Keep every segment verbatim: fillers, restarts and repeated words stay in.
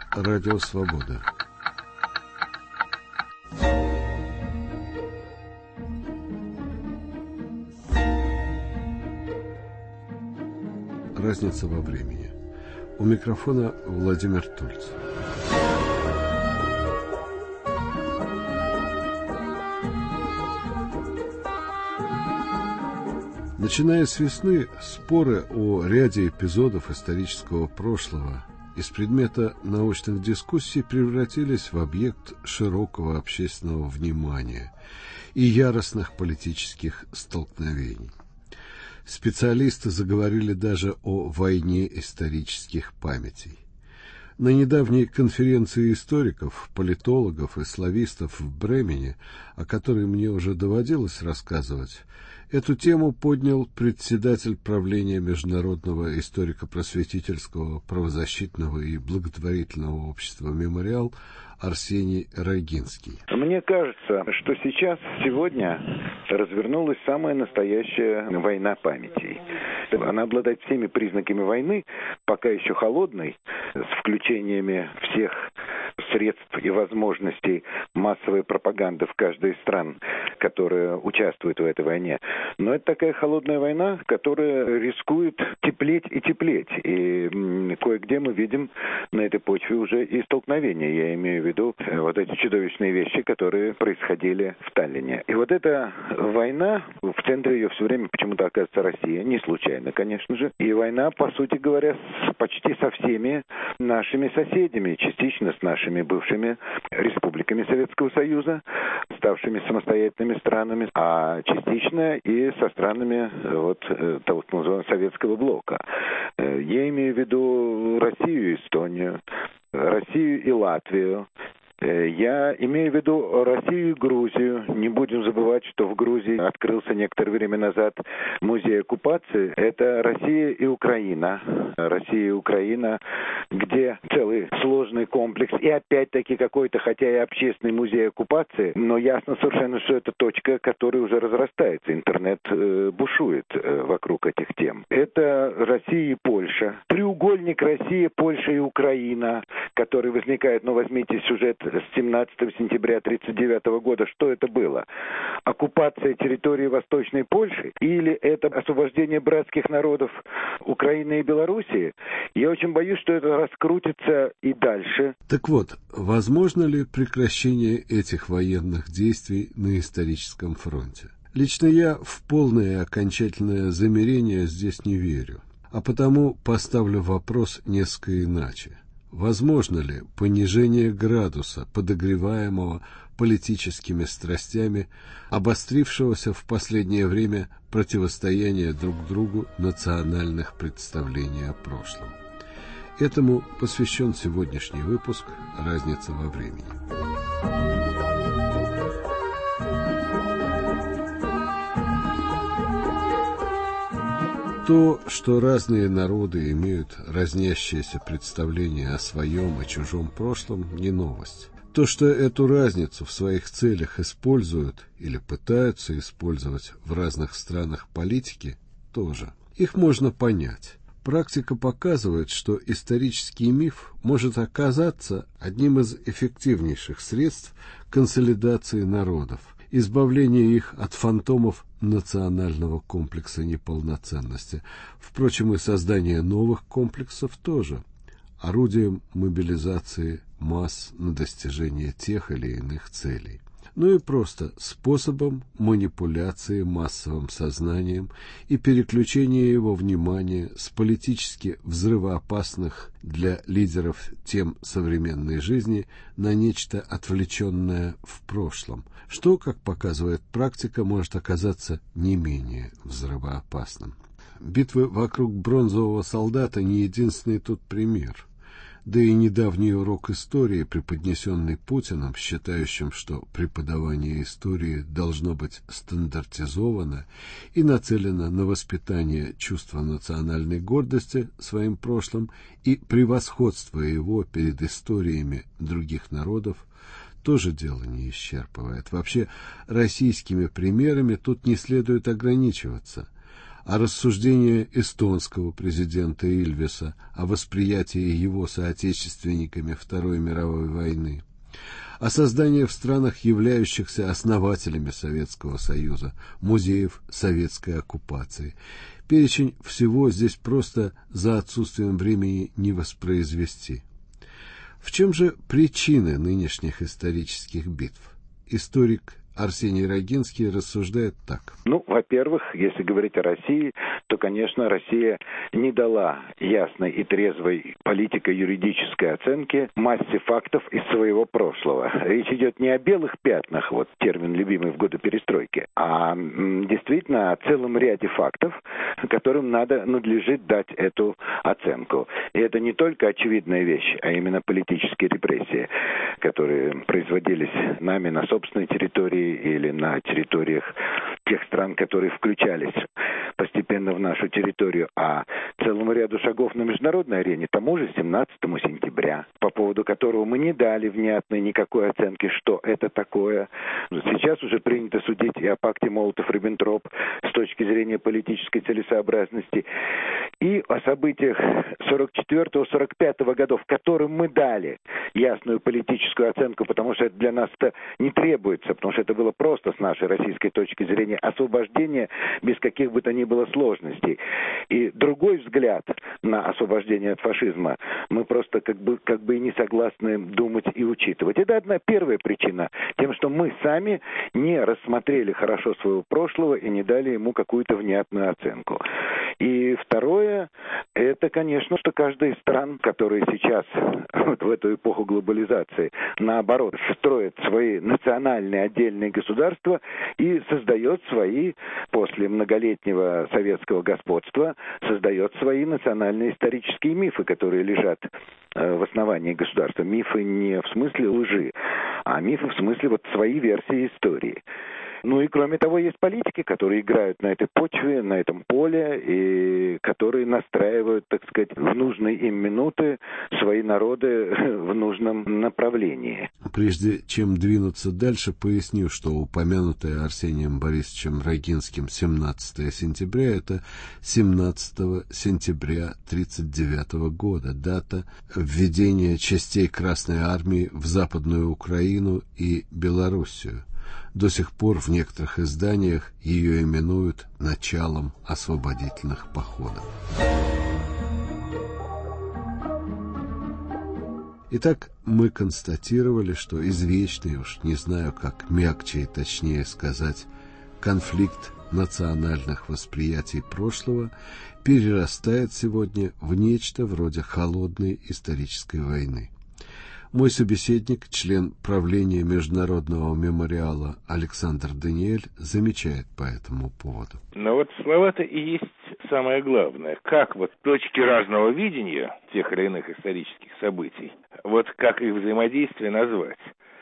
Радио Свобода. Разница во времени. У микрофона Владимир Тульц. Начиная с весны, споры о ряде эпизодов исторического прошлого из предмета научных дискуссий превратились в объект широкого общественного внимания и яростных политических столкновений. Специалисты заговорили даже о войне исторических памятей. На недавней конференции историков, политологов и славистов в Бремене, о которой мне уже доводилось рассказывать, эту тему поднял председатель правления Международного историко-просветительского, правозащитного и благотворительного общества «Мемориал» Арсений Рогинский. Мне кажется, что сейчас, сегодня, развернулась самая настоящая война памятей. Она обладает всеми признаками войны, пока еще холодной, с включениями всех средств и возможностей массовой пропаганды в каждой из стран, которые участвуют в этой войне. Но это такая холодная война, которая рискует теплеть и теплеть. И кое-где мы видим на этой почве уже и столкновения. Я имею в виду вот эти чудовищные вещи, которые происходили в Таллине. И вот эта война, в центре ее все время почему-то оказывается Россия, не случайно, конечно же. И война, по сути говоря, с, почти со всеми нашими соседями, частично с нашими бывшими республиками Советского Союза, ставшими самостоятельными странами, а частично и со странами вот того, что называемого Советского блока. Я имею в виду Россию и Эстонию, Россию и Латвию. Я имею в виду Россию и Грузию. Не будем забывать, что в Грузии открылся некоторое время назад музей оккупации. Это Россия и Украина. Россия и Украина, где целый сложный комплекс. И опять-таки какой-то, хотя и общественный музей оккупации, но ясно совершенно, что это точка, которая уже разрастается. Интернет э, бушует э, вокруг этих тем. Это Россия и Польша. Треугольник Россия, Польша и Украина, который возникает, ну возьмите сюжет с семнадцатого сентября тысяча девятьсот тридцать девятого года, что это было? Оккупация территории Восточной Польши или это освобождение братских народов Украины и Белоруссии? Я очень боюсь, что это раскрутится и дальше. Так вот, возможно ли прекращение этих военных действий на историческом фронте? Лично я в полное и окончательное замирение здесь не верю, а потому поставлю вопрос несколько иначе. Возможно ли понижение градуса, подогреваемого политическими страстями, обострившегося в последнее время противостояния друг другу национальных представлений о прошлом? Этому посвящен сегодняшний выпуск «Разница во времени». То, что разные народы имеют разнящиеся представления о своем и чужом прошлом, не новость. То, что эту разницу в своих целях используют или пытаются использовать в разных странах политики, тоже. Их можно понять. Практика показывает, что исторический миф может оказаться одним из эффективнейших средств консолидации народов, избавление их от фантомов национального комплекса неполноценности. Впрочем, и создание новых комплексов тоже орудием мобилизации масс на достижение тех или иных целей. Ну и просто способом манипуляции массовым сознанием и переключения его внимания с политически взрывоопасных для лидеров тем современной жизни на нечто отвлеченное в прошлом, что, как показывает практика, может оказаться не менее взрывоопасным. Битвы вокруг бронзового солдата не единственный тут пример. Да и недавний урок истории, преподнесенный Путиным, считающим, что преподавание истории должно быть стандартизовано и нацелено на воспитание чувства национальной гордости своим прошлым и превосходство его перед историями других народов, тоже дело не исчерпывает. Вообще, российскими примерами тут не следует ограничиваться. а рассуждения эстонского президента Ильвеса о восприятии его соотечественниками Второй мировой войны, а создание в странах, являющихся основателями Советского Союза, музеев советской оккупации. Перечень всего здесь просто за отсутствием времени не воспроизвести. В чем же причины нынешних исторических битв? Историк Арсений Рогинский рассуждает так. Ну, во-первых, если говорить о России, то, конечно, Россия не дала ясной и трезвой политико-юридической оценки массе фактов из своего прошлого. Речь идет не о белых пятнах, вот термин любимый в годы перестройки, а м, действительно о целом ряде фактов, которым надо, надлежит дать эту оценку. И это не только очевидная вещь, а именно политические репрессии, которые производились нами на собственной территории или на территориях тех стран, которые включались постепенно в нашу территорию, а целому ряду шагов на международной арене, тому же семнадцатому сентября, по поводу которого мы не дали внятной никакой оценки, что это такое. Сейчас уже принято судить и о пакте Молотов-Риббентроп с точки зрения политической целесообразности, и о событиях сорок четвёртого — сорок пятого годов, которым мы дали ясную политическую оценку, потому что это для нас это не требуется, потому что это было просто с нашей российской точки зрения освобождение без каких бы то ни было сложностей. И другой взгляд на освобождение от фашизма мы просто как бы, как бы и не согласны думать и учитывать. Это одна первая причина, тем, что мы сами не рассмотрели хорошо своего прошлого и не дали ему какую-то внятную оценку. И второе, это, конечно, что каждая из стран, которые сейчас, вот в эту эпоху глобализации, наоборот, строит свои национальные отдельные государства и создает свои, после многолетнего советского господства, создает свои национальные исторические мифы, которые лежат в основании государства. Мифы не в смысле лжи, а мифы в смысле вот свои версии истории. Ну и кроме того, есть политики, которые играют на этой почве, на этом поле, и которые настраивают, так сказать, в нужные им минуты свои народы в нужном направлении. Прежде чем двинуться дальше, поясню, что упомянутое Арсением Борисовичем Рогинским семнадцатого сентября – это семнадцатого сентября тридцать девятого года, дата введения частей Красной Армии в Западную Украину и Белоруссию. До сих пор в некоторых изданиях ее именуют началом освободительных походов. Итак, мы констатировали, что извечный, уж не знаю, как мягче и точнее сказать, конфликт национальных восприятий прошлого перерастает сегодня в нечто вроде холодной исторической войны. Мой собеседник, член правления Международного мемориала Александр Даниэль, замечает по этому поводу. Но вот слова-то и есть самое главное. Как вот точки разного видения тех или иных исторических событий, вот как их взаимодействие назвать?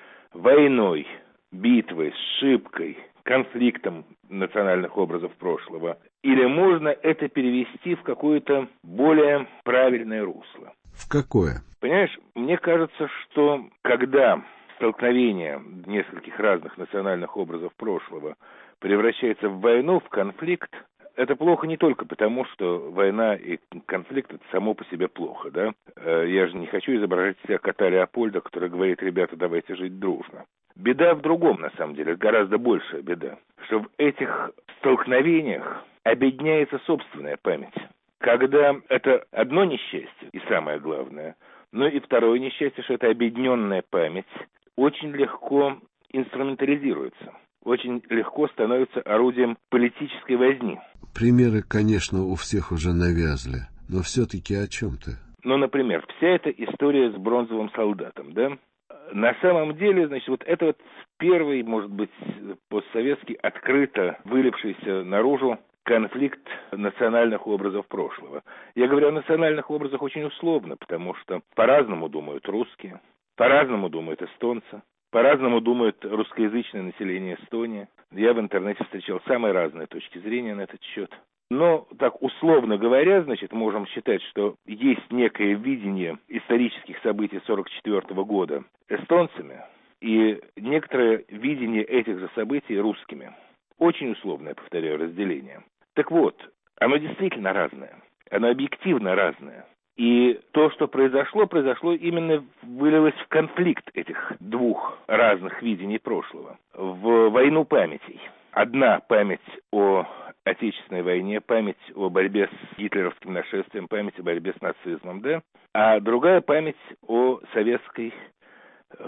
Войной, битвой, сшибкой, конфликтом национальных образов прошлого. Или можно это перевести в какое-то более правильное русло? В какое? Понимаешь, мне кажется, что когда столкновение нескольких разных национальных образов прошлого превращается в войну, в конфликт, это плохо не только потому, что война и конфликт — это само по себе плохо, да? Я же не хочу изображать себя кота Леопольда, который говорит: ребята, давайте жить дружно. Беда в другом, на самом деле, гораздо большая беда, что в этих столкновениях обедняется собственная память. Когда это одно несчастье, и самое главное, но и второе несчастье, что это объединенная память, очень легко инструментализируется, очень легко становится орудием политической возни. Примеры, конечно, у всех уже навязли, но все-таки о чем ты? Ну, например, вся эта история с бронзовым солдатом, да? На самом деле, значит, вот это вот первый, может быть, постсоветский, открыто вылившийся наружу конфликт национальных образов прошлого. Я говорю о национальных образах очень условно, потому что по-разному думают русские, по-разному думают эстонцы, по-разному думают русскоязычное население Эстонии. Я в интернете встречал самые разные точки зрения на этот счет. Но, так условно говоря, значит, можем считать, что есть некое видение исторических событий сорок четвёртого года эстонцами и некоторое видение этих же событий русскими. Очень условное, повторяю, разделение. Так вот, оно действительно разное. Оно объективно разное. И то, что произошло, произошло именно, вылилось в конфликт этих двух разных видений прошлого, в войну памятей. Одна память о Отечественной войне, память о борьбе с гитлеровским нашествием, память о борьбе с нацизмом, да, а другая память о советской, э,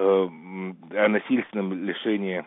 о насильственном лишении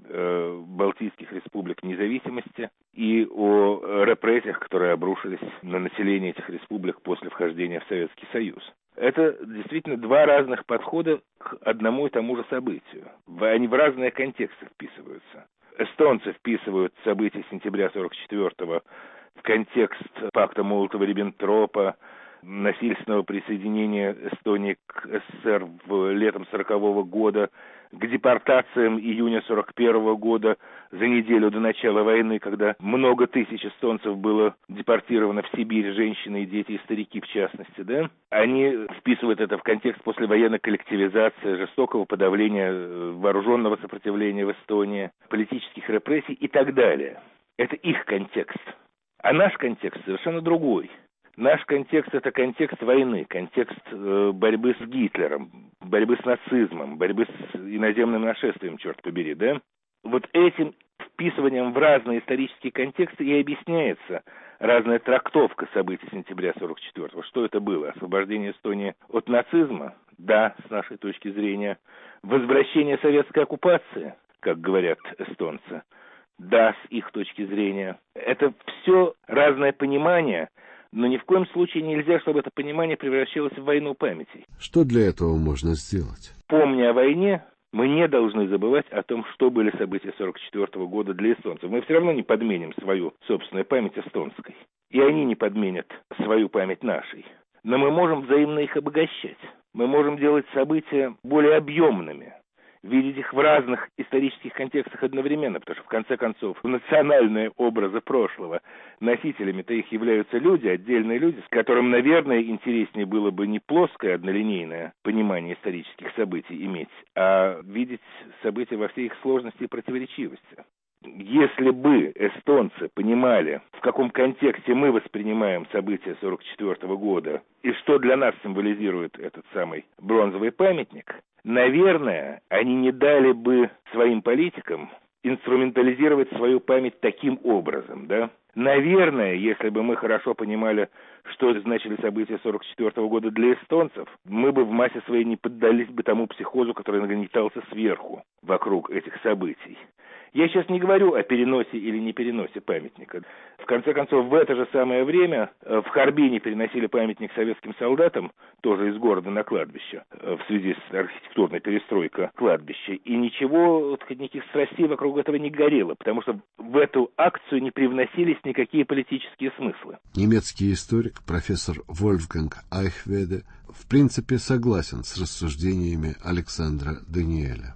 э, Балтийских республик независимости и о репрессиях, которые обрушились на население этих республик после вхождения в Советский Союз. Это действительно два разных подхода к одному и тому же событию. Они в разные контексты вписываются. Эстонцы вписывают события сентября сорок четвёртого в контекст пакта Молотова-Риббентропа, насильственного присоединения Эстонии к СССР в летом сорокового года, к депортациям июня сорок первого года, за неделю до начала войны, когда много тысяч эстонцев было депортировано в Сибирь, женщины и дети, и старики в частности, да? Они вписывают это в контекст послевоенной коллективизации, жестокого подавления вооруженного сопротивления в Эстонии, политических репрессий и так далее. Это их контекст. А наш контекст совершенно другой. Наш контекст – это контекст войны, контекст э, борьбы с Гитлером, борьбы с нацизмом, борьбы с иноземным нашествием, черт побери, да? Вот этим вписыванием в разные исторические контексты и объясняется разная трактовка событий сентября сорок четвёртого. Что это было? Освобождение Эстонии от нацизма? Да, с нашей точки зрения. Возвращение советской оккупации, как говорят эстонцы? Да, с их точки зрения. Это все разное понимание, но ни в коем случае нельзя, чтобы это понимание превращалось в войну памятей. Что для этого можно сделать? Помня о войне, мы не должны забывать о том, что были события сорок четвёртого года для эстонцев. Мы все равно не подменим свою собственную память эстонской. И они не подменят свою память нашей. Но мы можем взаимно их обогащать. Мы можем делать события более объемными, видеть их в разных исторических контекстах одновременно, потому что, в конце концов, национальные образы прошлого, носителями-то их являются люди, отдельные люди, с которым, наверное, интереснее было бы не плоское, однолинейное понимание исторических событий иметь, а видеть события во всей их сложности и противоречивости. Если бы эстонцы понимали, в каком контексте мы воспринимаем события сорок четвёртого года и что для нас символизирует этот самый бронзовый памятник, наверное, они не дали бы своим политикам инструментализировать свою память таким образом, да? Наверное, если бы мы хорошо понимали, что значили события сорок четвёртого года для эстонцев, мы бы в массе своей не поддались бы тому психозу, который нагнетался сверху вокруг этих событий. Я сейчас не говорю о переносе или не переносе памятника. В конце концов, в это же самое время в Харбине переносили памятник советским солдатам, тоже из города на кладбище, в связи с архитектурной перестройкой кладбища. И ничего, вот, никаких страстей вокруг этого не горело, потому что в эту акцию не привносились никакие политические смыслы. Немецкий историк, профессор Вольфганг Айхведе, в принципе согласен с рассуждениями Александра Даниэля.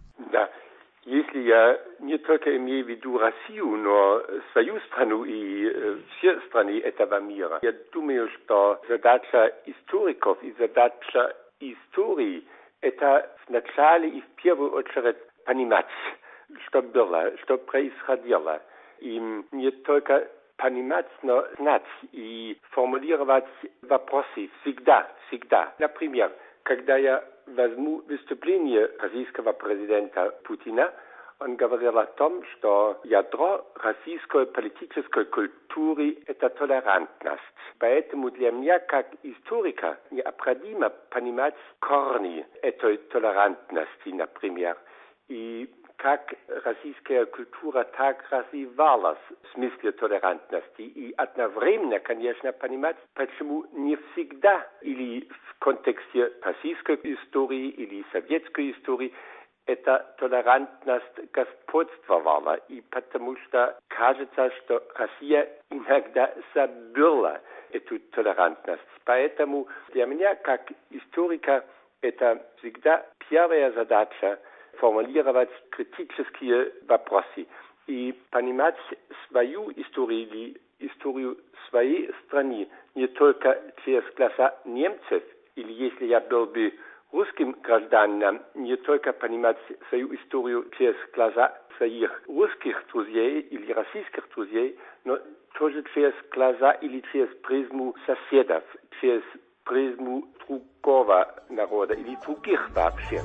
Если я не только имею в виду Россию, но свою страну и все страны этого мира, я думаю, что задача историков и задача истории – это вначале и в первую очередь понимать, что было, что происходило. И не только понимать, но знать и формулировать вопросы всегда, всегда. Например, когда я возьму выступление российского президента Путина, он говорил о том, что ядро российской политической культуры – это толерантность. Поэтому для меня, как историка, необходимо понимать корни этой толерантности, например, и как российская культура так развивалась в смысле толерантности. И одновременно, конечно, понимать, почему не всегда или в контексте российской истории или советской истории эта толерантность господствовала. И потому что кажется, что Россия иногда забыла эту толерантность. Поэтому для меня, как историка, это всегда первая задача формулировать критические вопросы и понимать свою историю или историю своей страны не только через глаза немцев, или если я был бы русским гражданам не только понимать свою историю через глаза своих русских друзей или российских друзей, но тоже через глаза или через призму соседов, через призму другого народа или других вообще.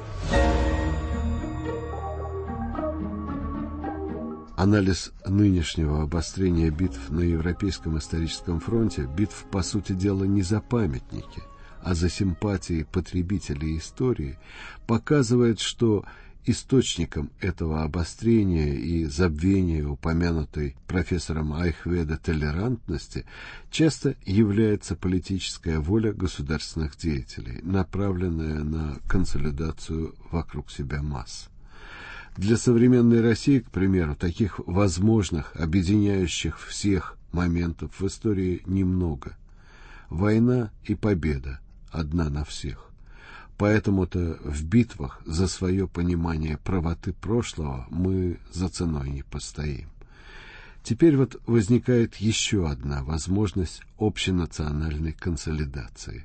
Анализ нынешнего обострения битв на Европейском историческом фронте, битв, по сути дела, не за памятники, а за симпатии потребителей истории, показывает, что источником этого обострения и забвения упомянутой профессором Айхведа толерантности часто является политическая воля государственных деятелей, направленная на консолидацию вокруг себя масс. Для современной России, к примеру, таких возможных, объединяющих всех моментов в истории немного. Война и победа одна на всех. Поэтому-то в битвах за свое понимание правоты прошлого мы за ценой не постоим. Теперь вот возникает еще одна возможность общенациональной консолидации.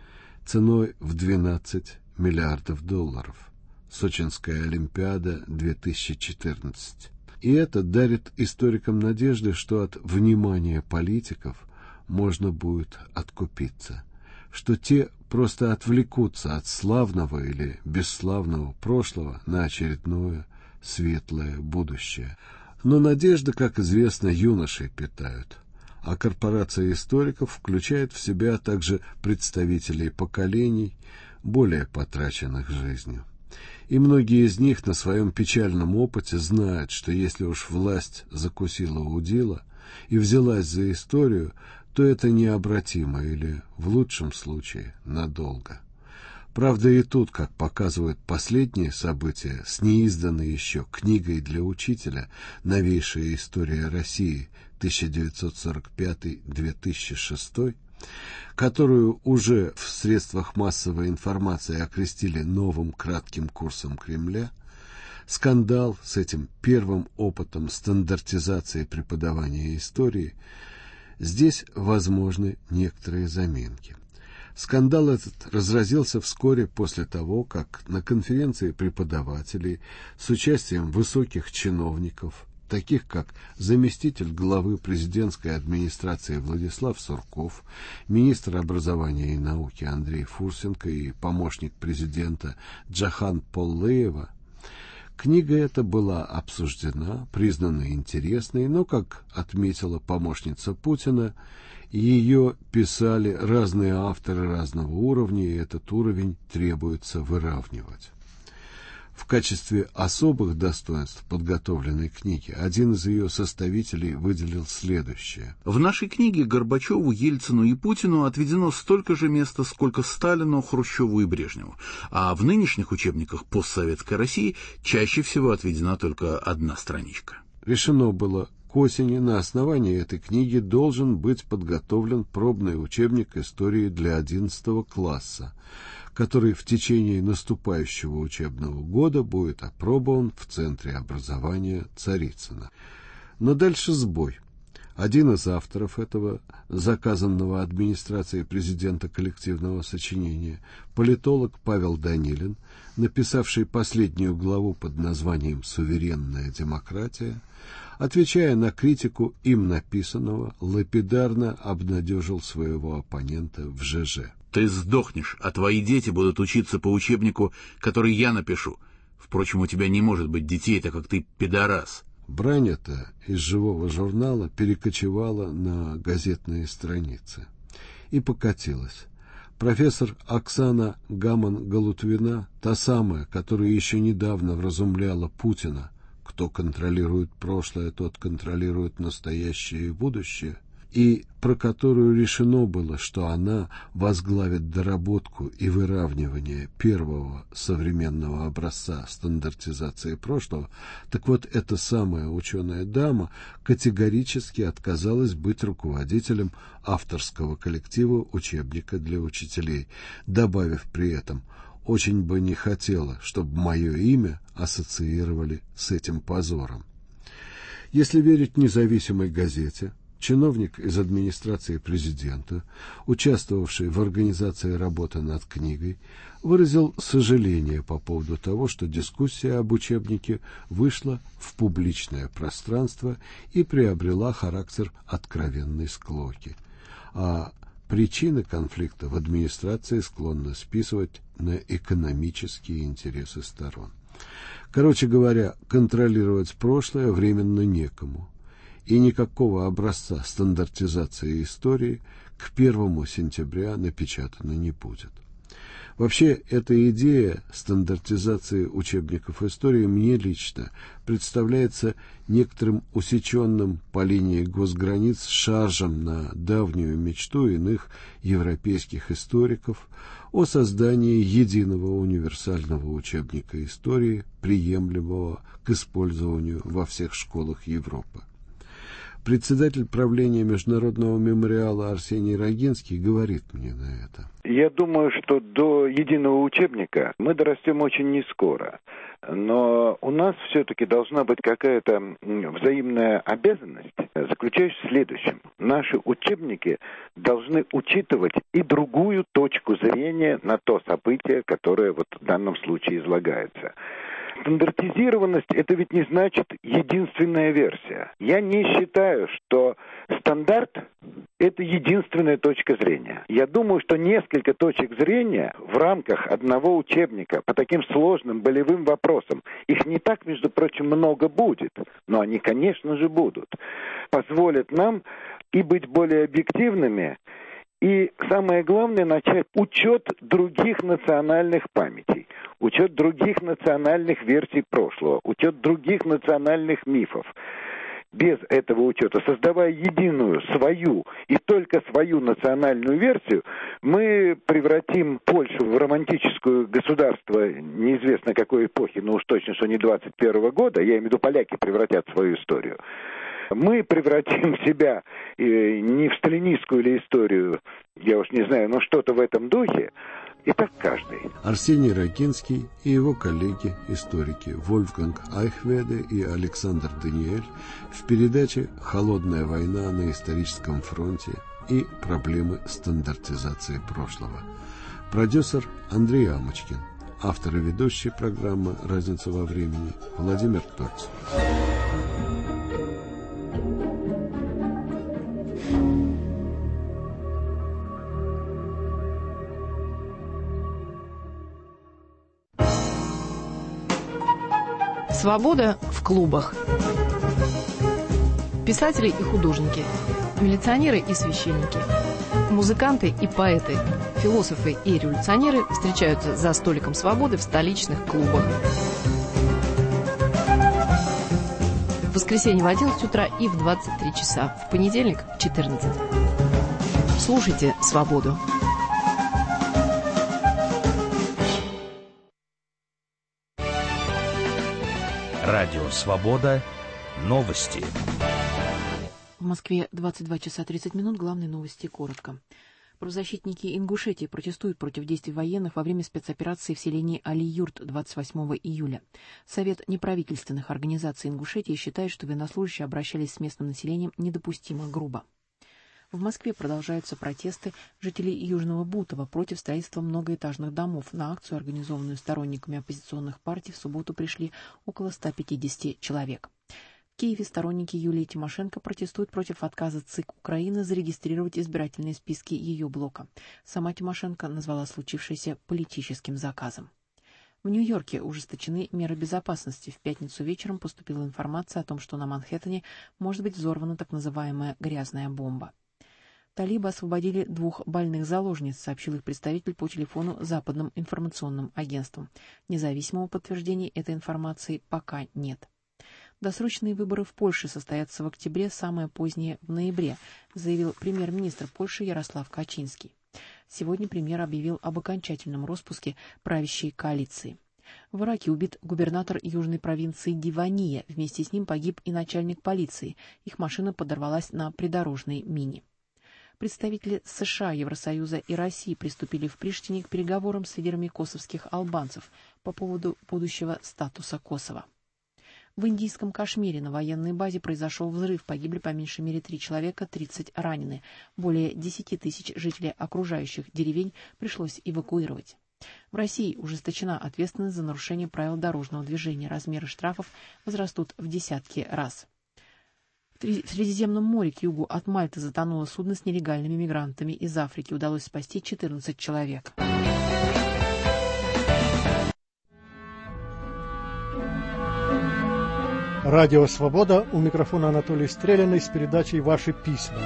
Ценой в двенадцать миллиардов долларов. Сочинская Олимпиада две тысячи четырнадцать. И это дарит историкам надежды, что от внимания политиков можно будет откупиться, что те просто отвлекутся от славного или бесславного прошлого на очередное светлое будущее. Но надежды, как известно, юношей питают, а корпорация историков включает в себя также представителей поколений, более потраченных жизнью. И многие из них на своем печальном опыте знают, что если уж власть закусила удила и взялась за историю, то это необратимо или, в лучшем случае, надолго. Правда, и тут, как показывают последние события, с неизданной еще книгой для учителя «Новейшая история России тысяча девятьсот сорок пятый — две тысячи шестой», которую уже в средствах массовой информации окрестили новым кратким курсом Кремля, скандал с этим первым опытом стандартизации преподавания истории, здесь возможны некоторые заминки. Скандал этот разразился вскоре после того, как на конференции преподавателей с участием высоких чиновников, таких как заместитель главы президентской администрации Владислав Сурков, министр образования и науки Андрей Фурсенко и помощник президента Джахан Поллеева, книга эта была обсуждена, признана интересной, но, как отметила помощница Путина, ее писали разные авторы разного уровня, и этот уровень требуется выравнивать. В качестве особых достоинств подготовленной книги один из ее составителей выделил следующее. В нашей книге Горбачеву, Ельцину и Путину отведено столько же места, сколько Сталину, Хрущеву и Брежневу. А в нынешних учебниках постсоветской России чаще всего отведена только одна страничка. Решено было, к осени на основании этой книги должен быть подготовлен пробный учебник истории для одиннадцатого класса, который в течение наступающего учебного года будет опробован в Центре образования Царицына. Но дальше сбой. Один из авторов этого, заказанного администрацией президента коллективного сочинения, политолог Павел Данилин, написавший последнюю главу под названием «Суверенная демократия», отвечая на критику им написанного, лапидарно обнадежил своего оппонента в ЖЖ. Ты сдохнешь, а твои дети будут учиться по учебнику, который я напишу. Впрочем, у тебя не может быть детей, так как ты пидорас. Брань эта из живого журнала перекочевала на газетные страницы и покатилась. Профессор Оксана Гаман-Галутвина, та самая, которая еще недавно вразумляла Путина, кто контролирует прошлое, тот контролирует настоящее и будущее, и про которую решено было, что она возглавит доработку и выравнивание первого современного образца стандартизации прошлого, так вот эта самая ученая дама категорически отказалась быть руководителем авторского коллектива учебника для учителей, добавив при этом: «Очень бы не хотела, чтобы мое имя ассоциировали с этим позором». Если верить независимой газете, чиновник из администрации президента, участвовавший в организации работы над книгой, выразил сожаление по поводу того, что дискуссия об учебнике вышла в публичное пространство и приобрела характер откровенной склоки. А причины конфликта в администрации склонны списывать на экономические интересы сторон. Короче говоря, контролировать прошлое временно некому, и никакого образца стандартизации истории к первому сентября напечатано не будет. Вообще, эта идея стандартизации учебников истории мне лично представляется некоторым усеченным по линии госграниц шаржем на давнюю мечту иных европейских историков о создании единого универсального учебника истории, приемлемого к использованию во всех школах Европы. Председатель правления Международного мемориала Арсений Рогинский говорит мне на это. Я думаю, что до единого учебника мы дорастем очень нескоро. Но у нас все-таки должна быть какая-то взаимная обязанность, заключающаяся в следующем. Наши учебники должны учитывать и другую точку зрения на то событие, которое вот в данном случае излагается. Стандартизированность – это ведь не значит единственная версия. Я не считаю, что стандарт – это единственная точка зрения. Я думаю, что несколько точек зрения в рамках одного учебника по таким сложным болевым вопросам, их не так, между прочим, много будет, но они, конечно же, будут, позволят нам и быть более объективными, и самое главное, начать учет других национальных памятей, учет других национальных версий прошлого, учет других национальных мифов. Без этого учета, создавая единую, свою и только свою национальную версию, мы превратим Польшу в романтическое государство неизвестно какой эпохи, но уж точно, что не двадцать первого года, я имею в виду, поляки превратят свою историю. Мы превратим себя э, не в сталинистскую или историю, я уж не знаю, но что-то в этом духе, и так каждый. Арсений Рогинский и его коллеги, историки Вольфганг Айхведе и Александр Даниэль в передаче «Холодная война на историческом фронте» и проблемы стандартизации прошлого. Продюсер Андрей Амочкин. Автор и ведущий программы «Разница во времени» Владимир Торц. Свобода в клубах. Писатели и художники, милиционеры и священники, музыканты и поэты, философы и революционеры встречаются за столиком свободы в столичных клубах. В воскресенье в одиннадцать утра и в двадцать три часа, в понедельник в четырнадцать. Слушайте «Свободу». Радио «Свобода». Новости. В Москве двадцать два часа тридцать минут. Главные новости коротко. Правозащитники Ингушетии протестуют против действий военных во время спецоперации в селении Али-Юрт двадцать восьмого июля. Совет неправительственных организаций Ингушетии считает, что военнослужащие обращались с местным населением недопустимо грубо. В Москве продолжаются протесты жителей Южного Бутова против строительства многоэтажных домов. На акцию, организованную сторонниками оппозиционных партий, в субботу пришли около ста пятидесяти человек. В Киеве сторонники Юлии Тимошенко протестуют против отказа ЦИК Украины зарегистрировать избирательные списки ее блока. Сама Тимошенко назвала случившееся политическим заказом. В Нью-Йорке ужесточены меры безопасности. В пятницу вечером поступила информация о том, что на Манхэттене может быть взорвана так называемая «грязная бомба». Талибы освободили двух больных заложниц, сообщил их представитель по телефону западным информационным агентствам. Независимого подтверждения этой информации пока нет. Досрочные выборы в Польше состоятся в октябре, самое позднее в ноябре, заявил премьер-министр Польши Ярослав Качинский. Сегодня премьер объявил об окончательном распуске правящей коалиции. В Ираке убит губернатор южной провинции Дивания. Вместе с ним погиб и начальник полиции. Их машина подорвалась на придорожной мине. Представители США, Евросоюза и России приступили в Приштине к переговорам с лидерами косовских албанцев по поводу будущего статуса Косово. В индийском Кашмире на военной базе произошел взрыв. Погибли по меньшей мере три человека, тридцать ранены. Более десяти тысяч жителей окружающих деревень пришлось эвакуировать. В России ужесточена ответственность за нарушение правил дорожного движения. Размеры штрафов возрастут в десятки раз. В Средиземном море к югу от Мальты затонуло судно с нелегальными мигрантами из Африки. Удалось спасти четырнадцать человек. Радио «Свобода», у микрофона Анатолий Стреляный с передачей «Ваши письма».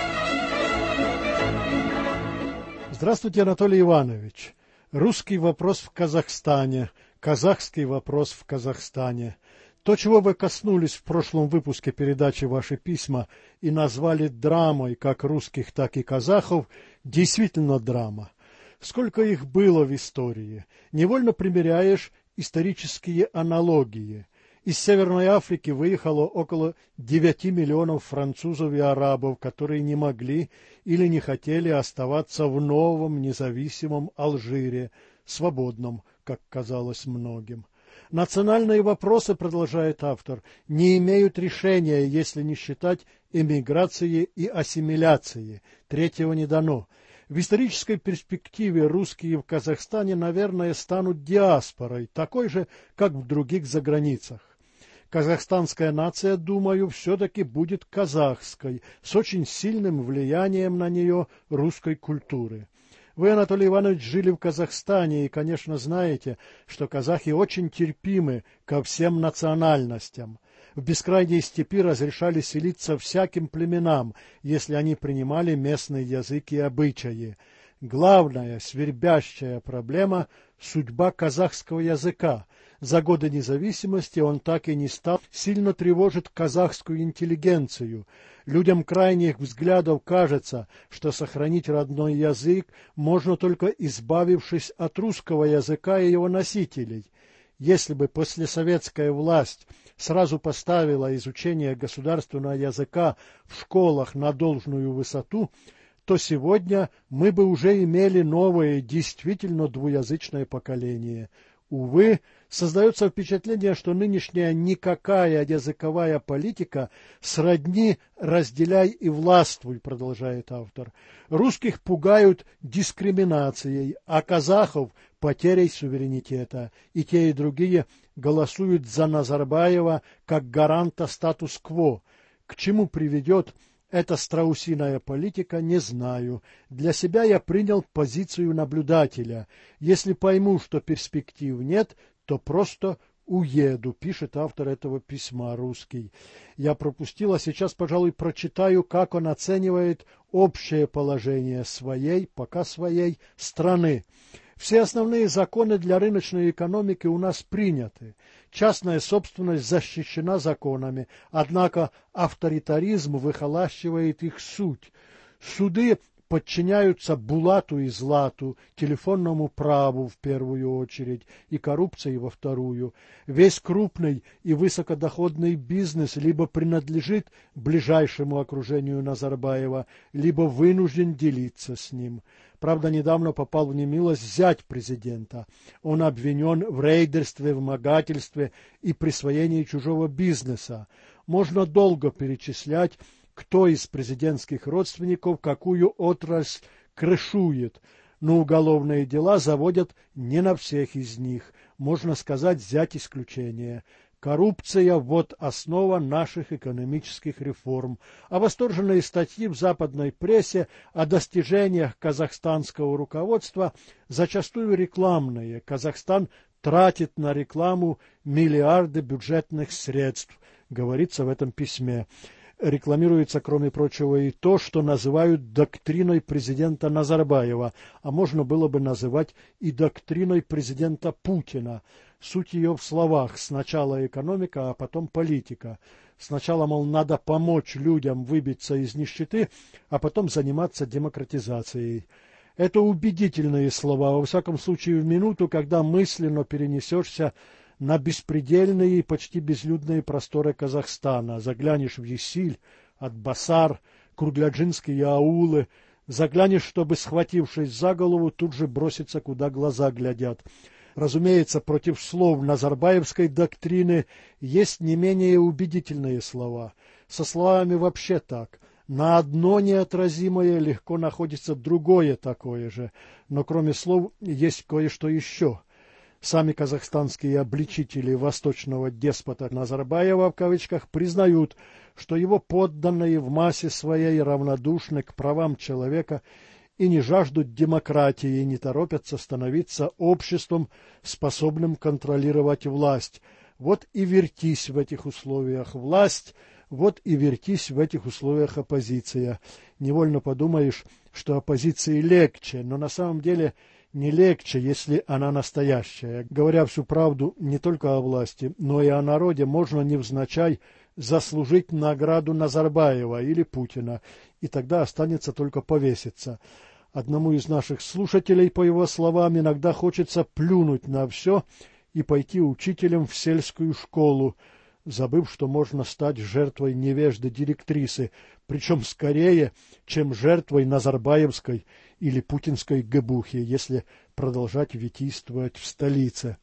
Здравствуйте, Анатолий Иванович. Русский вопрос в Казахстане, казахский вопрос в Казахстане. То, чего вы коснулись в прошлом выпуске передачи «Ваши письма» и назвали драмой как русских, так и казахов, действительно драма. Сколько их было в истории. Невольно примеряешь исторические аналогии. Из Северной Африки выехало около девяти миллионов французов и арабов, которые не могли или не хотели оставаться в новом независимом Алжире, свободном, как казалось многим. Национальные вопросы, продолжает автор, не имеют решения, если не считать эмиграции и ассимиляции. Третьего не дано. В исторической перспективе русские в Казахстане, наверное, станут диаспорой, такой же, как в других заграницах. Казахстанская нация, думаю, все-таки будет казахской, с очень сильным влиянием на нее русской культуры. Вы, Анатолий Иванович, жили в Казахстане и, конечно, знаете, что казахи очень терпимы ко всем национальностям. В бескрайней степи разрешали селиться всяким племенам, если они принимали местный язык и обычаи. Главная, свербящая проблема – судьба казахского языка. За годы независимости он так и не стал, сильно тревожит казахскую интеллигенцию. Людям крайних взглядов кажется, что сохранить родной язык можно только избавившись от русского языка и его носителей. Если бы послесоветская власть сразу поставила изучение государственного языка в школах на должную высоту, то сегодня мы бы уже имели новое, действительно двуязычное поколение. Увы, создается впечатление, что нынешняя никакая языковая политика сродни «разделяй и властвуй», продолжает автор. Русских пугают дискриминацией, а казахов – потерей суверенитета. И те, и другие голосуют за Назарбаева как гаранта статус-кво. К чему приведет эта страусиная политика, не знаю. Для себя я принял позицию наблюдателя. Если пойму, что перспектив нет, то просто уеду, пишет автор этого письма, русский. Я пропустил, а сейчас, пожалуй, прочитаю, как он оценивает общее положение своей, пока своей, страны. Все основные законы для рыночной экономики у нас приняты. Частная собственность защищена законами, однако авторитаризм выхолащивает их суть. Суды подчиняются булату и злату, телефонному праву в первую очередь и коррупции во вторую. Весь крупный и высокодоходный бизнес либо принадлежит ближайшему окружению Назарбаева, либо вынужден делиться с ним. Правда, недавно попал в немилость зять президента. Он обвинен в рейдерстве, вымогательстве и присвоении чужого бизнеса. Можно долго перечислять, кто из президентских родственников какую отрасль крышует, но уголовные дела заводят не на всех из них. Можно сказать, взять исключение. Коррупция – вот основа наших экономических реформ. А восторженные статьи в западной прессе о достижениях казахстанского руководства зачастую рекламные. Казахстан тратит на рекламу миллиарды бюджетных средств, говорится в этом письме. Рекламируется, кроме прочего, и то, что называют доктриной президента Назарбаева, а можно было бы называть и доктриной президента Путина. Суть ее в словах: сначала экономика, а потом политика. Сначала, мол, надо помочь людям выбиться из нищеты, а потом заниматься демократизацией. Это убедительные слова, во всяком случае в минуту, когда мысленно перенесешься на беспредельные и почти безлюдные просторы Казахстана. Заглянешь в Есиль, Атбасар, кругляджинские аулы, заглянешь, чтобы, схватившись за голову, тут же броситься, куда глаза глядят. Разумеется, против слов назарбаевской доктрины есть не менее убедительные слова. Со словами вообще так. На одно неотразимое легко находится другое такое же, но кроме слов есть кое-что еще. Сами казахстанские обличители восточного деспота Назарбаева в кавычках признают, что его подданные в массе своей равнодушны к правам человека и не жаждут демократии, и не торопятся становиться обществом, способным контролировать власть. Вот и вертись в этих условиях власть, вот и вертись в этих условиях оппозиция. Невольно подумаешь, что оппозиции легче, но на самом деле не легче, если она настоящая. Говоря всю правду не только о власти, но и о народе, можно невзначай заслужить награду Назарбаева или Путина, и тогда останется только повеситься. Одному из наших слушателей, по его словам, иногда хочется плюнуть на все и пойти учителем в сельскую школу, забыв, что можно стать жертвой невежды директрисы, причем скорее, чем жертвой назарбаевской или путинской гэбухи, если продолжать витийствовать в столице.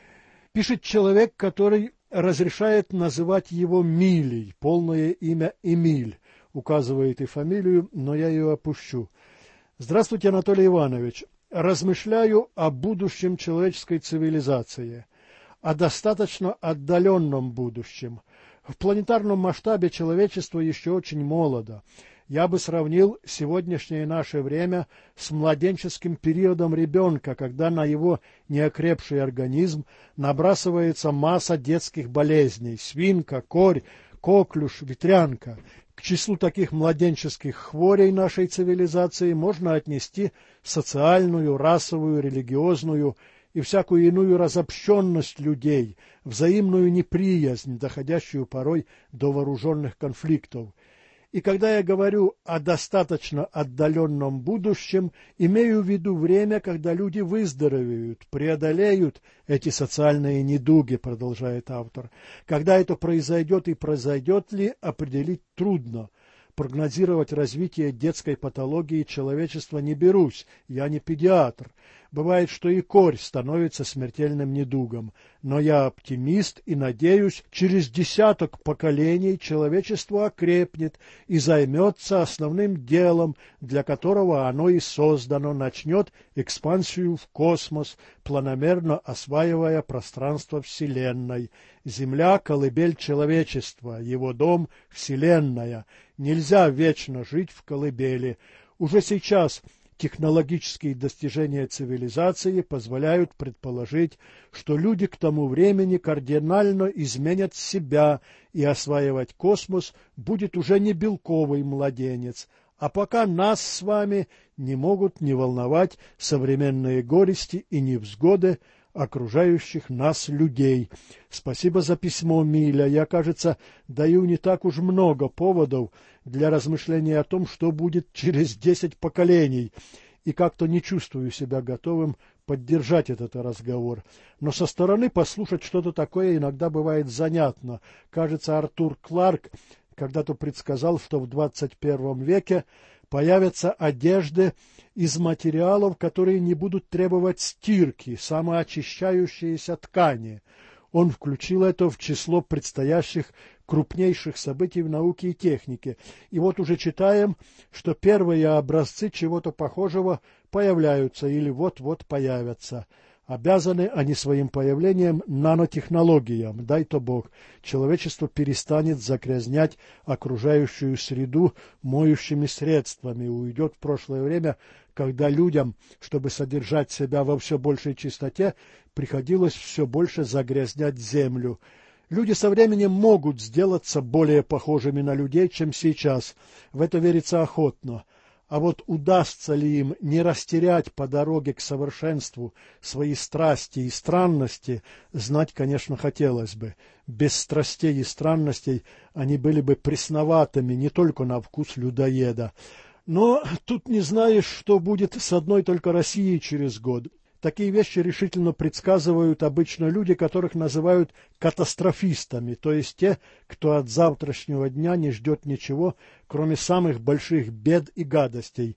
Пишет человек, который разрешает называть его Милей, полное имя Эмиль, указывает и фамилию, но я ее опущу. Здравствуйте, Анатолий Иванович. Размышляю о будущем человеческой цивилизации, о достаточно отдаленном будущем. В планетарном масштабе человечество еще очень молодо. Я бы сравнил сегодняшнее наше время с младенческим периодом ребенка, когда на его неокрепший организм набрасывается масса детских болезней – свинка, корь, коклюш, ветрянка. К числу таких младенческих хворей нашей цивилизации можно отнести социальную, расовую, религиозную и всякую иную разобщенность людей, взаимную неприязнь, доходящую порой до вооруженных конфликтов. И когда я говорю о достаточно отдаленном будущем, имею в виду время, когда люди выздоровеют, преодолеют эти социальные недуги, продолжает автор. Когда это произойдет и произойдет ли, определить трудно. Прогнозировать развитие детской патологии человечества не берусь, я не педиатр. Бывает, что и корь становится смертельным недугом. Но я оптимист и надеюсь, через десяток поколений человечество окрепнет и займется основным делом, для которого оно и создано, начнет экспансию в космос, планомерно осваивая пространство Вселенной. Земля — колыбель человечества, его дом — Вселенная. Нельзя вечно жить в колыбели. Уже сейчас технологические достижения цивилизации позволяют предположить, что люди к тому времени кардинально изменят себя, и осваивать космос будет уже не белковый младенец. А пока нас с вами не могут не волновать современные горести и невзгоды окружающих нас людей. Спасибо за письмо, Миля. Я, кажется, даю не так уж много поводов для размышления о том, что будет через десять поколений, и как-то не чувствую себя готовым поддержать этот разговор. Но со стороны послушать что-то такое иногда бывает занятно. Кажется, Артур Кларк когда-то предсказал, что в двадцать первом веке появятся одежды из материалов, которые не будут требовать стирки, самоочищающиеся ткани. Он включил это в число предстоящих крупнейших событий в науке и технике. И вот уже читаем, что первые образцы чего-то похожего появляются или вот-вот появятся. Обязаны они своим появлением нанотехнологиям. Дай-то Бог, человечество перестанет загрязнять окружающую среду моющими средствами, уйдет в прошлое время, когда людям, чтобы содержать себя во все большей чистоте, приходилось все больше загрязнять землю. Люди со временем могут сделаться более похожими на людей, чем сейчас. В это верится охотно. А вот удастся ли им не растерять по дороге к совершенству свои страсти и странности, знать, конечно, хотелось бы. Без страстей и странностей они были бы пресноватыми не только на вкус людоеда. Но тут не знаешь, что будет с одной только Россией через год. Такие вещи решительно предсказывают обычно люди, которых называют катастрофистами, то есть те, кто от завтрашнего дня не ждет ничего, кроме самых больших бед и гадостей.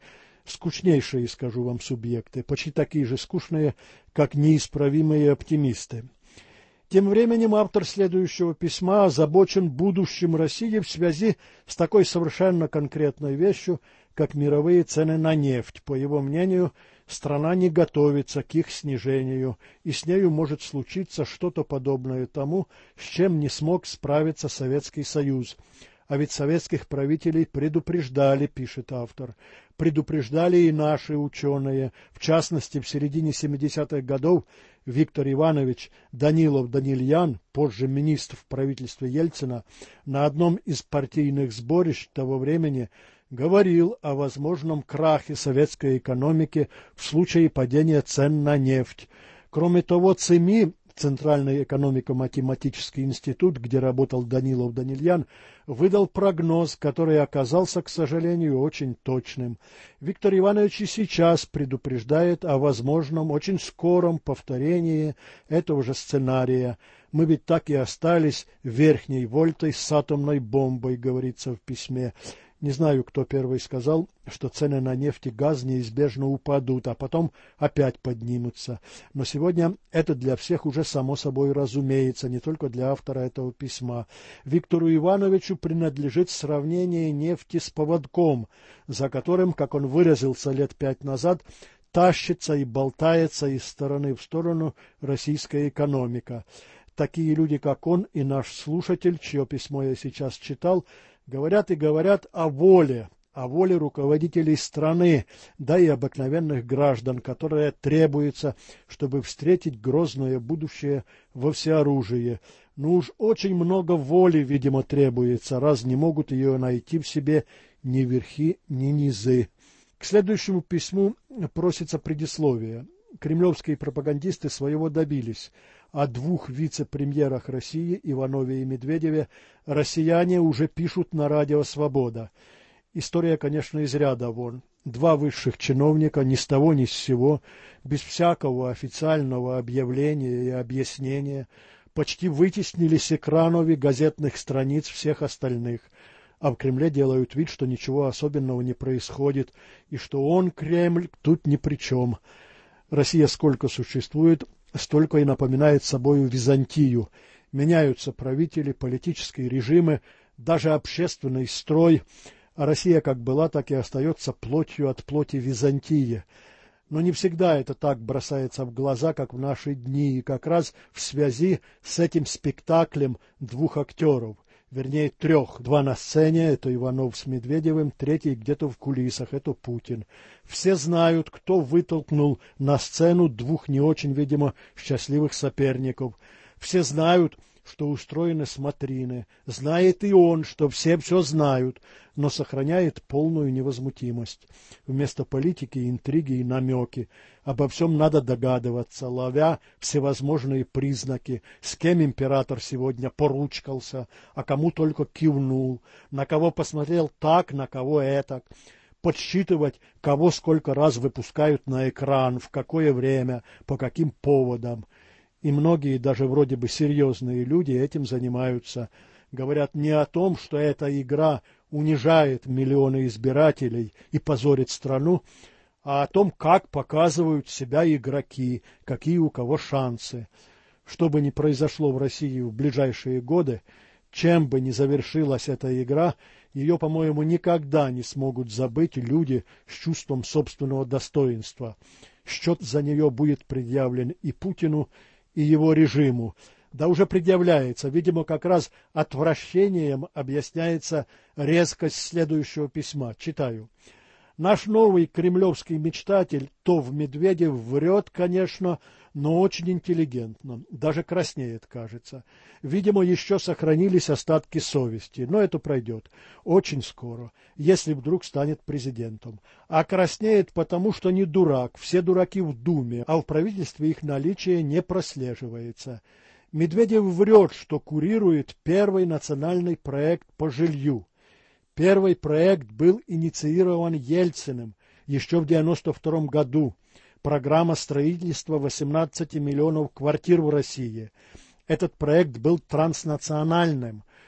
Скучнейшие, скажу вам, субъекты, почти такие же скучные, как неисправимые оптимисты. Тем временем автор следующего письма озабочен будущим России в связи с такой совершенно конкретной вещью, как мировые цены на нефть. По его мнению, страна не готовится к их снижению, и с нею может случиться что-то подобное тому, с чем не смог справиться Советский Союз. А ведь советских правителей предупреждали, пишет автор, предупреждали и наши ученые. В частности, в середине семидесятых годов Виктор Иванович Данилов-Данильян, позже министр в правительстве Ельцина, на одном из партийных сборищ того времени говорил о возможном крахе советской экономики в случае падения цен на нефть. Кроме того, ЦИМИ, Центральный экономико-математический институт, где работал Данилов-Данильян, выдал прогноз, который оказался, к сожалению, очень точным. Виктор Иванович и сейчас предупреждает о возможном, очень скором повторении этого же сценария. Мы ведь так и остались верхней вольтой с атомной бомбой, говорится в письме. Не знаю, кто первый сказал, что цены на нефть и газ неизбежно упадут, а потом опять поднимутся. Но сегодня это для всех уже само собой разумеется, не только для автора этого письма. Виктору Ивановичу принадлежит сравнение нефти с поводком, за которым, как он выразился лет пять назад, тащится и болтается из стороны в сторону российская экономика. Такие люди, как он и наш слушатель, чье письмо я сейчас читал, говорят и говорят о воле, о воле руководителей страны, да и обыкновенных граждан, которая требуется, чтобы встретить грозное будущее во всеоружии. Ну уж очень много воли, видимо, требуется, раз не могут ее найти в себе ни верхи, ни низы. К следующему письму просится предисловие. Кремлевские пропагандисты своего добились. О двух вице-премьерах России, Иванове и Медведеве, россияне уже пишут на радио «Свобода». История, конечно, из ряда вон. Два высших чиновника ни с того ни с сего, без всякого официального объявления и объяснения, почти вытеснили с экранов и газетных страниц всех остальных. А в Кремле делают вид, что ничего особенного не происходит, и что он, Кремль, тут ни при чем. Россия сколько существует, столько и напоминает собою Византию. Меняются правители, политические режимы, даже общественный строй, а Россия как была, так и остается плотью от плоти Византии. Но не всегда это так бросается в глаза, как в наши дни, и как раз в связи с этим спектаклем двух актеров. Вернее, трех. Два на сцене, это Иванов с Медведевым, третий где-то в кулисах, это Путин. Все знают, кто вытолкнул на сцену двух не очень, видимо, счастливых соперников. Все знают, что устроены смотрины. Знает и он, что все все знают, но сохраняет полную невозмутимость. Вместо политики интриги и намеки. Обо всем надо догадываться, ловя всевозможные признаки, с кем император сегодня поручкался, а кому только кивнул, на кого посмотрел так, на кого этак. Подсчитывать, кого сколько раз выпускают на экран, в какое время, по каким поводам. И многие, даже вроде бы серьезные люди, этим занимаются. Говорят не о том, что эта игра унижает миллионы избирателей и позорит страну, а о том, как показывают себя игроки, какие у кого шансы. Что бы ни произошло в России в ближайшие годы, чем бы ни завершилась эта игра, ее, по-моему, никогда не смогут забыть люди с чувством собственного достоинства. Счет за нее будет предъявлен и Путину, и его режиму. Да уже предъявляется, видимо, как раз отвращением объясняется резкость следующего письма. Читаю. Наш новый кремлевский мечтатель Тов Медведев врет, конечно, но очень интеллигентно, даже краснеет, кажется. Видимо, еще сохранились остатки совести, но это пройдет очень скоро, если вдруг станет президентом. А краснеет потому, что не дурак, все дураки в Думе, а в правительстве их наличие не прослеживается. Медведев врет, что курирует первый национальный проект по жилью. Первый проект был инициирован Ельциным еще в девяносто втором году. Программа строительства восемнадцати миллионов квартир в России. Этот проект был транснациональным.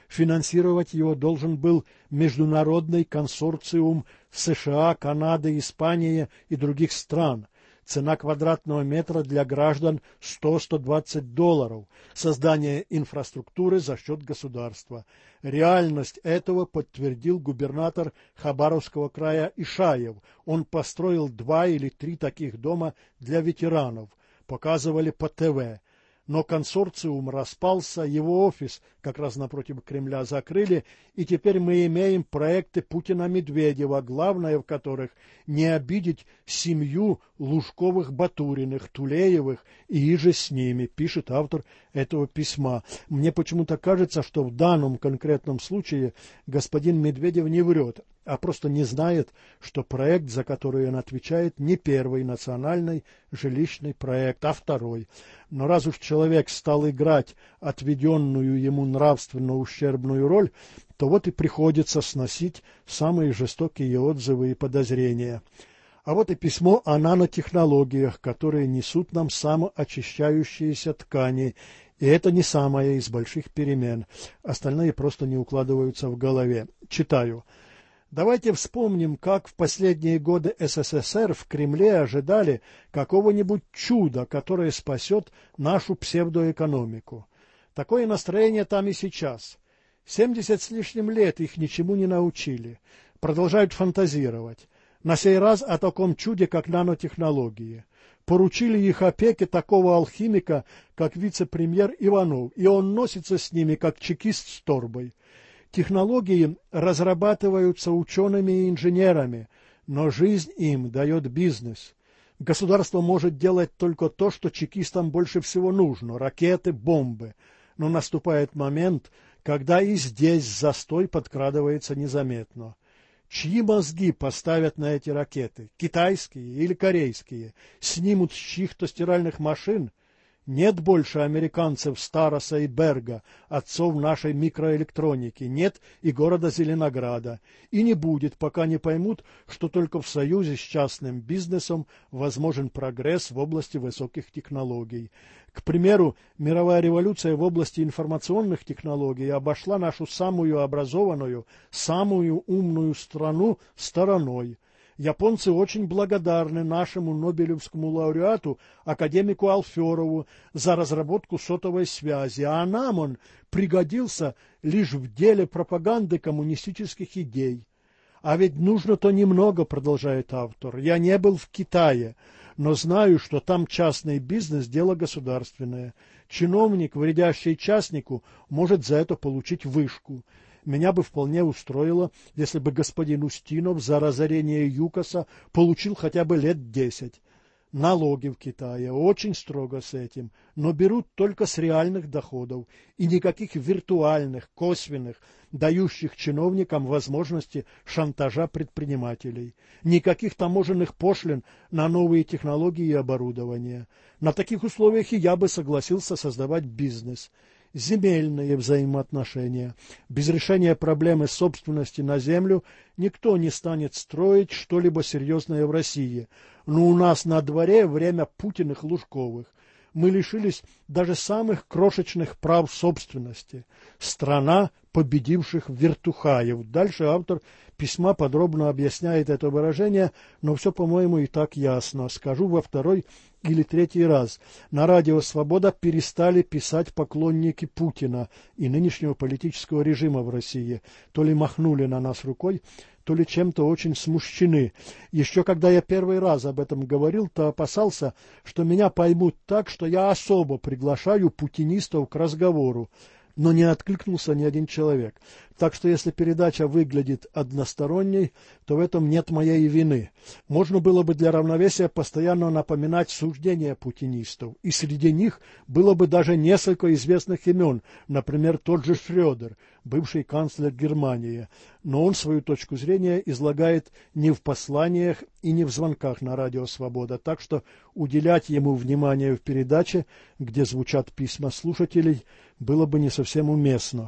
Финансировать его должен был международный консорциум США, Канады, Испании и других стран. Цена квадратного метра для граждан сто — сто двадцать долларов. Создание инфраструктуры за счет государства. Реальность этого подтвердил губернатор Хабаровского края Ишаев. Он построил два или три таких дома для ветеранов. Показывали по ТВ. Но консорциум распался, его офис как раз напротив Кремля закрыли, и теперь мы имеем проекты Путина-Медведева, главное в которых не обидеть семью Лужковых-Батуриных, Тулеевых и иже с ними, пишет автор этого письма. Мне почему-то кажется, что в данном конкретном случае господин Медведев не врет, а просто не знает, что проект, за который он отвечает, не первый национальный жилищный проект, а второй. Но раз уж человек стал играть отведенную ему нравственно ущербную роль, то вот и приходится сносить самые жестокие отзывы и подозрения. А вот и письмо о нанотехнологиях, которые несут нам самоочищающиеся ткани. И это не самое из больших перемен. Остальные просто не укладываются в голове. Читаю. Давайте вспомним, как в последние годы СССР в Кремле ожидали какого-нибудь чуда, которое спасет нашу псевдоэкономику. Такое настроение там и сейчас. Семьдесят с лишним лет их ничему не научили. Продолжают фантазировать. На сей раз о таком чуде, как нанотехнологии. Поручили их опеке такого алхимика, как вице-премьер Иванов, и он носится с ними, как чекист с торбой. Технологии разрабатываются учеными и инженерами, но жизнь им дает бизнес. Государство может делать только то, что чекистам больше всего нужно – ракеты, бомбы. Но наступает момент, когда и здесь застой подкрадывается незаметно. Чьи мозги поставят на эти ракеты? Китайские или корейские? Снимут с чьих-то стиральных машин? Нет больше американцев Староса и Берга, отцов нашей микроэлектроники, нет и города Зеленограда. И не будет, пока не поймут, что только в союзе с частным бизнесом возможен прогресс в области высоких технологий. К примеру, мировая революция в области информационных технологий обошла нашу самую образованную, самую умную страну стороной. Японцы очень благодарны нашему Нобелевскому лауреату, академику Алферову, за разработку сотовой связи, а нам он пригодился лишь в деле пропаганды коммунистических идей. А ведь нужно-то немного, продолжает автор. Я не был в Китае, но знаю, что там частный бизнес – дело государственное. Чиновник, вредящий частнику, может за это получить вышку. Меня бы вполне устроило, если бы господин Устинов за разорение ЮКОСа получил хотя бы лет десять. Налоги в Китае очень строго с этим, но берут только с реальных доходов и никаких виртуальных, косвенных, дающих чиновникам возможности шантажа предпринимателей. Никаких таможенных пошлин на новые технологии и оборудование. На таких условиях и я бы согласился создавать бизнес. Земельные взаимоотношения. Без решения проблемы собственности на землю никто не станет строить что-либо серьезное в России. Но у нас на дворе время Путиных Лужковых. Мы лишились даже самых крошечных прав собственности. Страна победивших вертухаев. Дальше автор письма подробно объясняет это выражение, но все, по-моему, и так ясно. Скажу во второй или третий раз. На радио «Свобода» перестали писать поклонники Путина и нынешнего политического режима в России. То ли махнули на нас рукой, то ли чем-то очень смущены. Еще когда я первый раз об этом говорил, то опасался, что меня поймут так, что я особо приглашаю путинистов к разговору. Но не откликнулся ни один человек. Так что если передача выглядит односторонней, то в этом нет моей вины. Можно было бы для равновесия постоянно напоминать суждения путинистов, и среди них было бы даже несколько известных имен, например, тот же Шрёдер, бывший канцлер Германии. Но он свою точку зрения излагает не в посланиях и не в звонках на радио «Свобода», так что уделять ему внимание в передаче, где звучат письма слушателей, было бы не совсем уместно.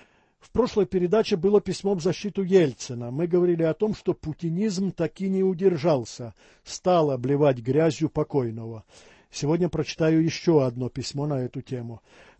В прошлой передаче было письмо в защиту Ельцина. Мы говорили о том, что путинизм таки не удержался, стал обливать грязью покойного. Сегодня прочитаю еще одно письмо на эту тему.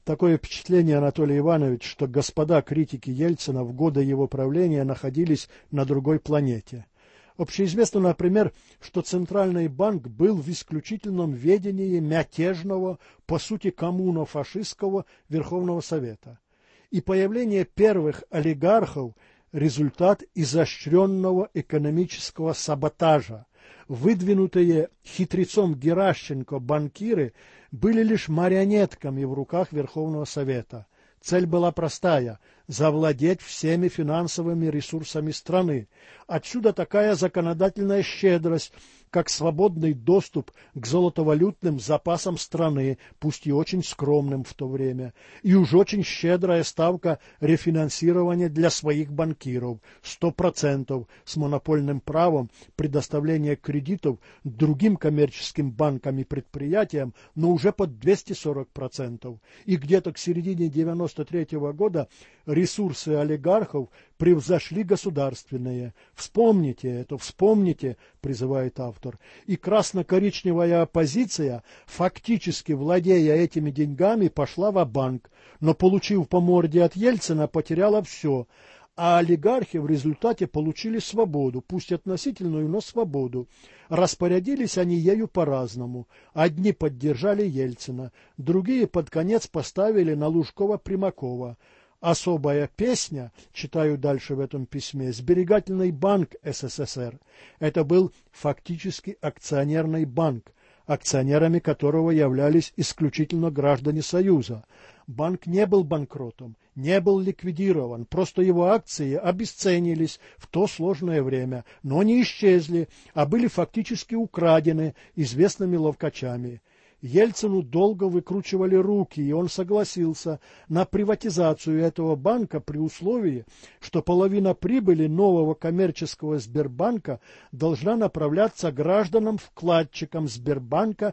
Такое впечатление, Анатолий Иванович, что господа критики Ельцина в годы его правления находились на другой планете. Общеизвестно, например, что Центральный банк был в исключительном ведении мятежного, по сути коммуно-фашистского Верховного Совета. И появление первых олигархов – результат изощренного экономического саботажа. Выдвинутые хитрецом Геращенко банкиры были лишь марионетками в руках Верховного Совета. Цель была простая – завладеть всеми финансовыми ресурсами страны. Отсюда такая законодательная щедрость, как свободный доступ к золотовалютным запасам страны, пусть и очень скромным в то время, и уж очень щедрая ставка рефинансирования для своих банкиров – сто процентов с монопольным правом предоставления кредитов другим коммерческим банкам и предприятиям, но уже под двести сорок процентов. И где-то к середине девяносто третьего года ресурсы олигархов превзошли государственные. Вспомните это, вспомните, призывает автор. И красно-коричневая оппозиция, фактически владея этими деньгами, пошла ва-банк, но, получив по морде от Ельцина, потеряла все. А олигархи в результате получили свободу, пусть относительную, но свободу. Распорядились они ею по-разному. Одни поддержали Ельцина, другие под конец поставили на Лужкова-Примакова. Особая песня, читаю дальше в этом письме, Сберегательный банк СССР. Это был фактически акционерный банк, акционерами которого являлись исключительно граждане Союза. Банк не был банкротом, не был ликвидирован, просто его акции обесценились в то сложное время, но не исчезли, а были фактически украдены известными ловкачами. Ельцину долго выкручивали руки, и он согласился на приватизацию этого банка при условии, что половина прибыли нового коммерческого Сбербанка должна направляться гражданам-вкладчикам Сбербанка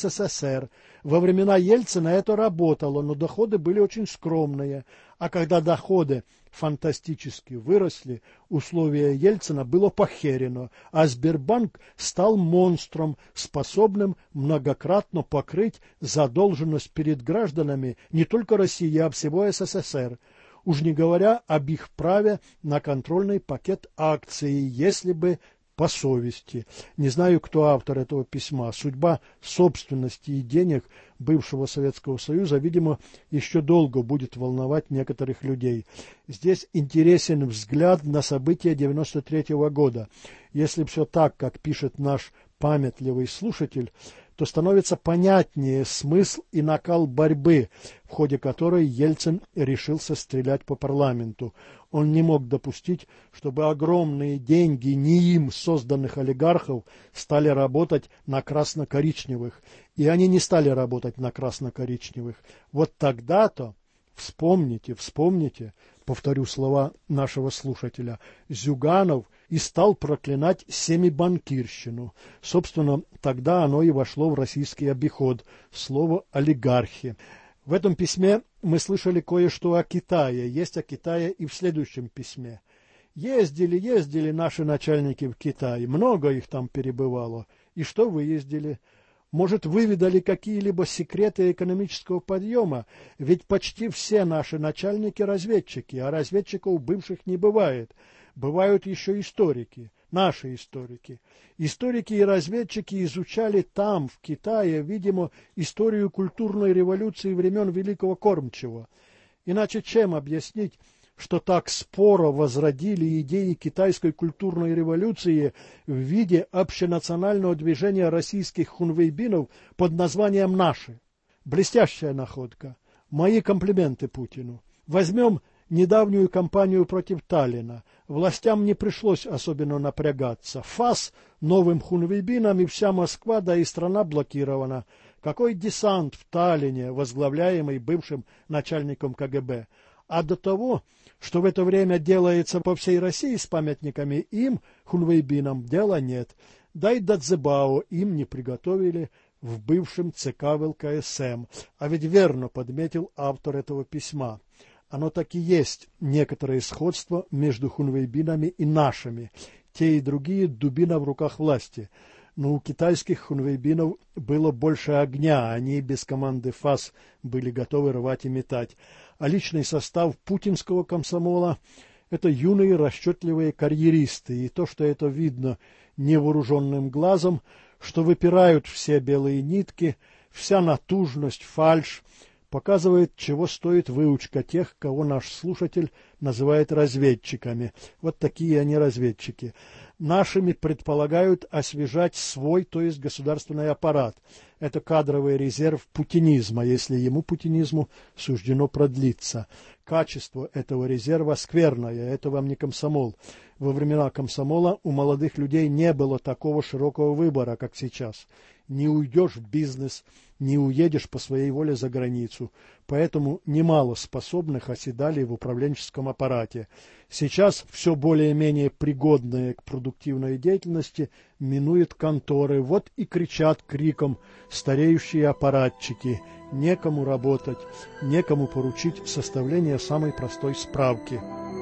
СССР. Во времена Ельцина это работало, но доходы были очень скромные. А когда доходы фантастически выросли, условие Ельцина было похерено, а Сбербанк стал монстром, способным многократно покрыть задолженность перед гражданами не только России, а всего СССР. Уж не говоря об их праве на контрольный пакет акций, если бы по совести. Не знаю, кто автор этого письма. Судьба собственности и денег бывшего Советского Союза, видимо, еще долго будет волновать некоторых людей. Здесь интересен взгляд на события девяносто третьего года. Если все так, как пишет наш памятливый слушатель, то становится понятнее смысл и накал борьбы, в ходе которой Ельцин решился стрелять по парламенту. Он не мог допустить, чтобы огромные деньги не им созданных олигархов стали работать на красно-коричневых, и они не стали работать на красно-коричневых. Вот тогда-то, вспомните, вспомните, повторю слова нашего слушателя, Зюганов и стал проклинать семибанкирщину. Собственно, тогда оно и вошло в российский обиход, слово «олигархи». В этом письме мы слышали кое-что о Китае, есть о Китае и в следующем письме. Ездили, ездили наши начальники в Китай, много их там перебывало. И что вы ездили? Может, выведали какие-либо секреты экономического подъема? Ведь почти все наши начальники разведчики, а разведчиков бывших не бывает. Бывают еще историки, наши историки. Историки и разведчики изучали там, в Китае, видимо, историю культурной революции времен Великого Кормчего. Иначе чем объяснить, что так споро возродили идеи китайской культурной революции в виде общенационального движения российских хунвейбинов под названием «Наши». Блестящая находка. Мои комплименты Путину. Возьмем недавнюю кампанию против Таллина. Властям не пришлось особенно напрягаться. ФАС новым хунвейбинам, и вся Москва, да и страна блокирована. Какой десант в Таллине, возглавляемый бывшим начальником КГБ. А до того, что в это время делается по всей России с памятниками, им, хунвейбинам, дела нет. Да и Дацзебао им не приготовили в бывшем ЦК ВЛКСМ. А ведь верно подметил автор этого письма. Оно так и есть некоторое сходство между хунвейбинами и нашими. Те и другие дубина в руках власти. но у китайских хунвейбинов было больше огня, они без команды ФАС были готовы рвать и метать. А личный состав путинского комсомола – это юные расчетливые карьеристы, и то, что это видно невооруженным глазом, что выпирают все белые нитки, вся натужность, фальшь, показывает, чего стоит выучка тех, кого наш слушатель называет разведчиками. Вот такие они разведчики. Нашими предполагают освежать свой, то есть государственный аппарат. Это кадровый резерв путинизма, если ему, путинизму, суждено продлиться. Качество этого резерва скверное, это вам не комсомол. Во времена комсомола у молодых людей не было такого широкого выбора, как сейчас. Не уйдешь в бизнес, не уедешь по своей воле за границу. Поэтому немало способных оседали в управленческом аппарате. Сейчас все более-менее пригодное к продуктивной деятельности минует конторы. Вот и кричат криком стареющие аппаратчики. Некому работать, некому поручить составление самой простой справки.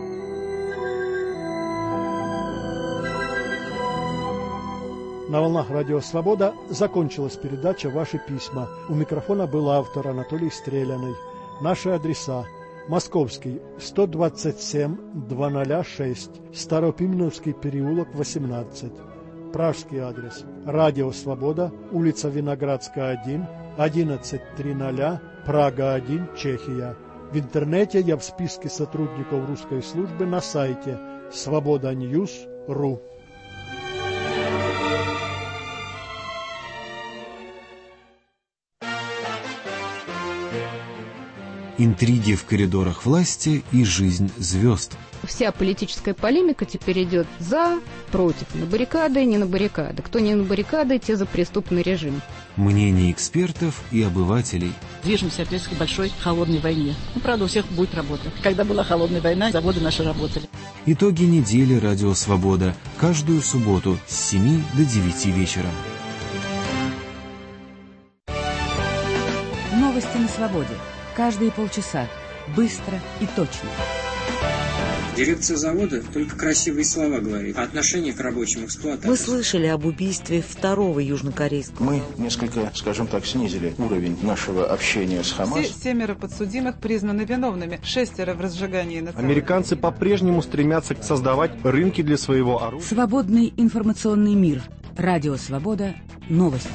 На волнах Радио Свобода закончилась передача «Ваши письма». У микрофона был автор Анатолий Стреляный. Наши адреса: Московский, сто двадцать семь двести шесть, Старопименовский переулок, восемнадцать. Пражский адрес: Радио Свобода, улица Виноградская, один, одиннадцать триста, Прага, один, Чехия. В интернете я в списке сотрудников русской службы на сайте свобода ньюс точка ру. Интриги в коридорах власти и жизнь звезд. Вся политическая полемика теперь идет за, против, на баррикады, не на баррикады. Кто не на баррикады, те за преступный режим. Мнения экспертов и обывателей. Движемся опять к большой холодной войне. Ну, правда, у всех будет работа. Когда была холодная война, заводы наши работали. Итоги недели «Радио Свобода» каждую субботу с семи до девяти вечера. Новости на свободе. Каждые полчаса. Быстро и точно. Дирекция завода только красивые слова говорит, а отношение к рабочим эксплуатации. Мы слышали об убийстве второго южнокорейского. Мы несколько, скажем так, снизили уровень нашего общения с Хамас. Все семеро подсудимых признаны виновными, шестеро в разжигании национальных. Американцы по-прежнему стремятся создавать рынки для своего оружия. Свободный информационный мир. Радио Свобода. Новости.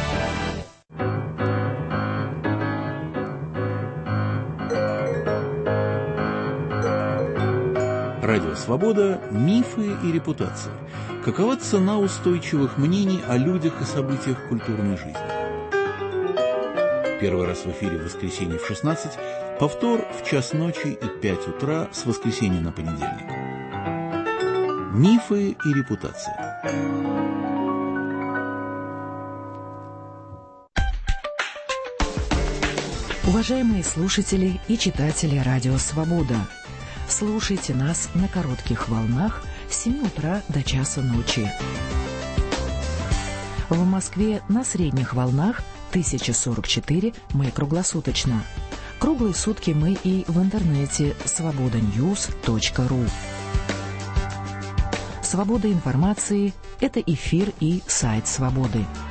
Радио Свобода. Мифы и репутации. Какова цена устойчивых мнений о людях и событиях культурной жизни? Первый раз в эфире в воскресенье в шестнадцать, повтор в час ночи и пять утра с воскресенья на понедельник. Мифы и репутации. Уважаемые слушатели и читатели Радио Свобода, слушайте нас на коротких волнах с семи утра до часа ночи. В Москве на средних волнах тысяча сорок четыре мы круглосуточно. Круглые сутки мы и в интернете свобода ньюс точка ру. Свобода информации – это эфир и сайт Свободы.